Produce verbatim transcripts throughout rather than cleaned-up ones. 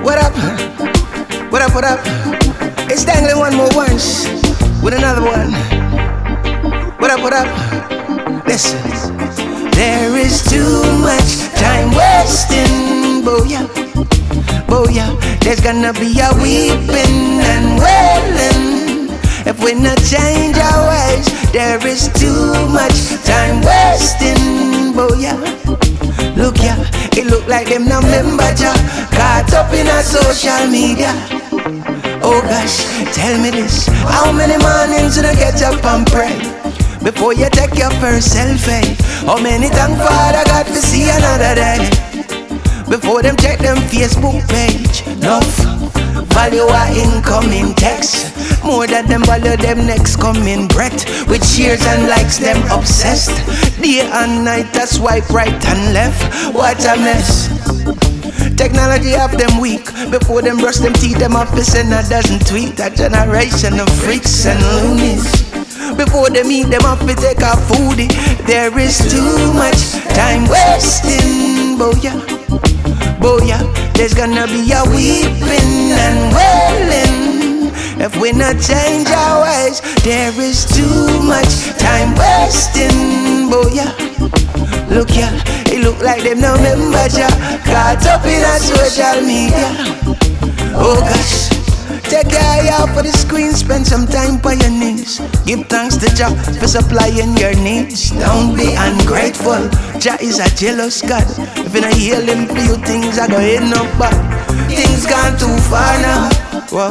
What up? What up, what up? It's dangling one more once with another one. What up, what up? Listen. There is too much time wasting, boya, boya. There's gonna be a weeping and wailing if we not change our ways. There is too much time wasting, boya. Look ya, it look like them no member ja, caught up in a social media. Oh gosh, tell me this, how many mornings you don't get up and pray before you take your first selfie? How many thank Father God to see another day before them check them Facebook page? Enough value our incoming text more than them value them next coming breath. With cheers and likes them obsessed day and night, I swipe right and left. What a mess. Technology have them weak before them brush them teeth, them off and a dozen tweet. A generation of freaks and loonies before they meet them up, we take a foodie. There is too much time wasting, boya, boya. There's gonna be a weeping and wailing if we not change our ways. There is too much time wasting, boya. Look ya, it look like them no member ja, caught up in a social media. Oh gosh, take your eye out for the screen, spend some time by your knees. Give thanks to Jah for supplying your needs. Don't be ungrateful, Jah is a jealous God. If you not heal him for you, things are going up bad. Things gone too far now. Whoa,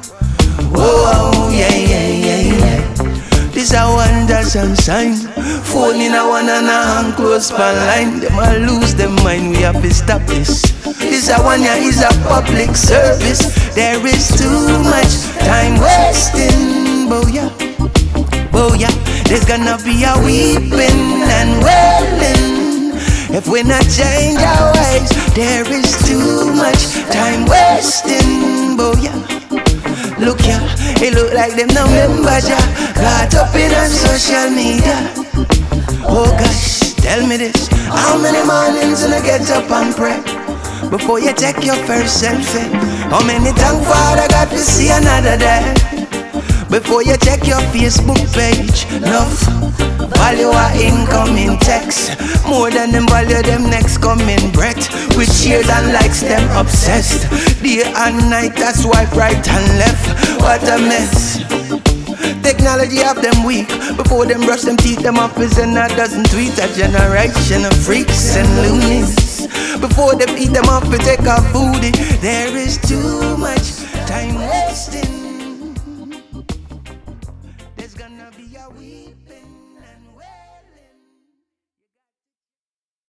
whoa, whoa, yeah, yeah, yeah, yeah. This a wonders and sign. Phone in a one and a hand close pan line. Them a lose them mind, we have to stop this. This a one, yeah, is a public service. There is too much time wasting, boya, boya. There's gonna be a weeping and wailing if we not change our ways. There is too much time wasting, boya. Look ya, it look like them no member ja, caught up in a social media. Oh gosh, tell me this, how many mornings you get up and pray before you take your first selfie? How many thank Father God to see another day before you check your Facebook page? Enough value our incoming text more than them value them next coming breath. With cheers and likes them obsessed day and night, that's swipe right and left. What a mess. Technology have them weak before them brush them teeth, them off and a dozen tweet. A generation of freaks and loonies before them eat them up and take a foodie. There is too much time wasting. There's gonna be a weeping.